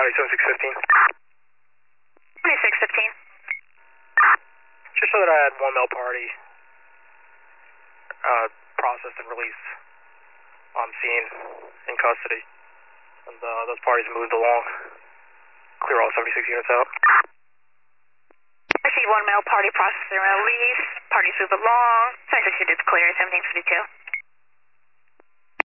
Hi, 7615. 2615. Just so that I had one male party processed and released on scene in custody. And those parties moved along. Clear all 76 units out. I see one male party processed and release. Parties move along. 76 units clear, 1752.